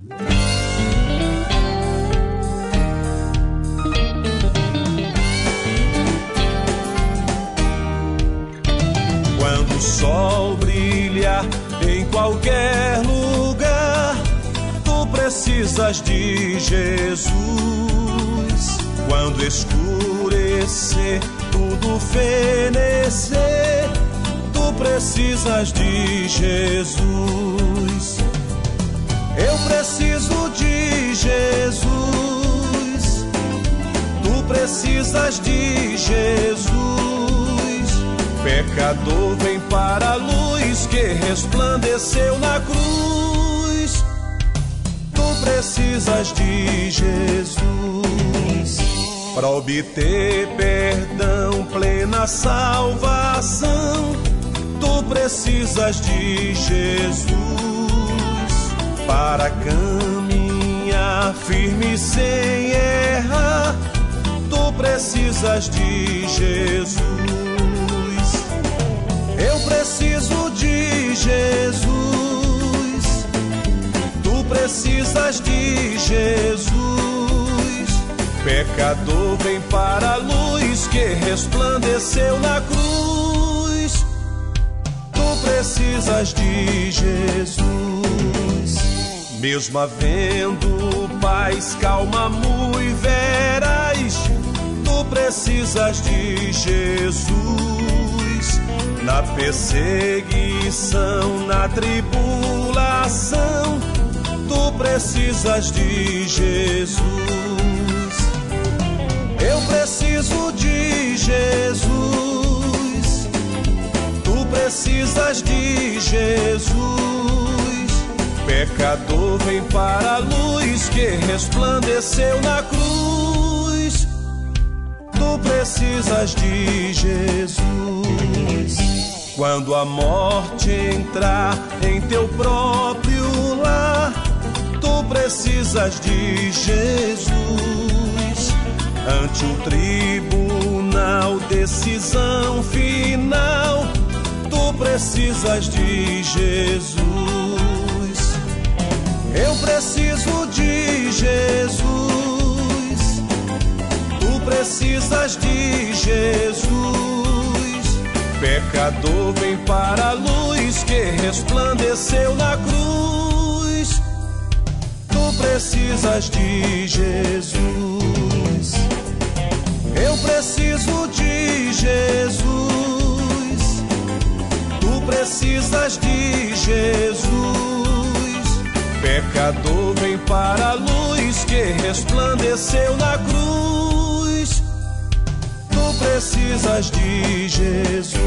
Quando o sol brilha em qualquer lugar, tu precisas de Jesus. Quando escurecer, tudo fenecer, tu precisas de Jesus. Eu preciso de Jesus. Tu precisas de Jesus. Pecador, vem para a luz que resplandeceu na cruz. Tu precisas de Jesus. Para obter perdão, plena salvação, tu precisas de Jesus. Para caminhar firme sem errar, tu precisas de Jesus. Eu preciso de Jesus. Tu precisas de Jesus. Pecador, vem para a luz que resplandeceu na cruz. Tu precisas de Jesus. Mesmo havendo paz, calma, muito veraz, tu precisas de Jesus. Na perseguição, na tribulação, tu precisas de Jesus. Eu preciso de Jesus. Tu precisas de Jesus. Pecador, vem para a luz que resplandeceu na cruz. Tu precisas de Jesus. Quando a morte entrar em teu próprio lar, tu precisas de Jesus. Ante o tribunal, decisão final, tu precisas de Jesus. Eu preciso de Jesus. Tu precisas de Jesus. Pecador, vem para a luz que resplandeceu na cruz. Tu precisas de Jesus. Eu preciso de Jesus. Tu precisas de Jesus. Pecador, vem para a luz que resplandeceu na cruz. Tu precisas de Jesus.